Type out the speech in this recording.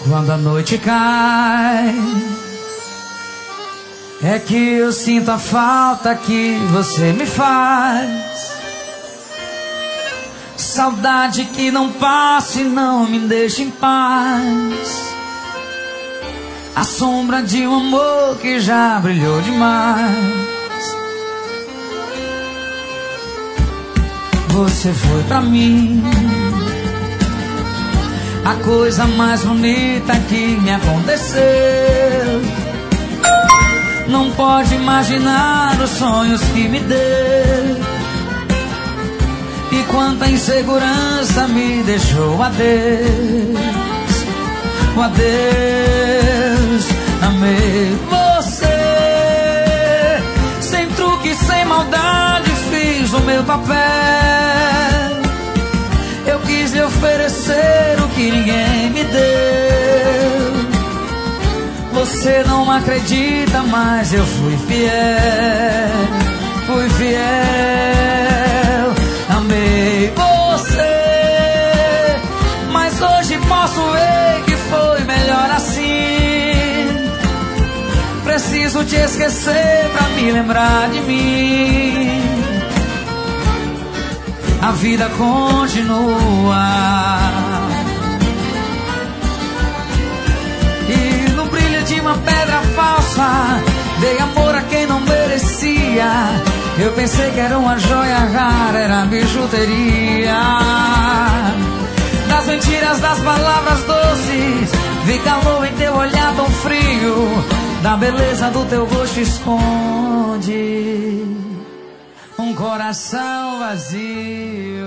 Quando a noite cai, é que eu sinto a falta que você me faz. Saudade que não passa e não me deixa em paz. A sombra de um amor que já brilhou demais. Você foi pra mim a coisa mais bonita que me aconteceu. Não pode imaginar os sonhos que me deu. E quanta insegurança me deixou. Adeus, oh, adeus. Amei você, sem truque, sem maldade, fiz o meu papel. Eu quis lhe oferecer o que ninguém me deu. Você não acredita, mas eu fui fiel. Fui fiel. Amei você, mas hoje posso ver que foi melhor assim. Preciso te esquecer pra me lembrar de mim. A vida continua. E no brilho de uma pedra falsa, dei amor a quem não merecia. Eu pensei que era uma joia rara, era bijuteria. Das mentiras, das palavras doces, vi calor em teu olhar tão frio. Da beleza do teu rosto esconde um coração vazio.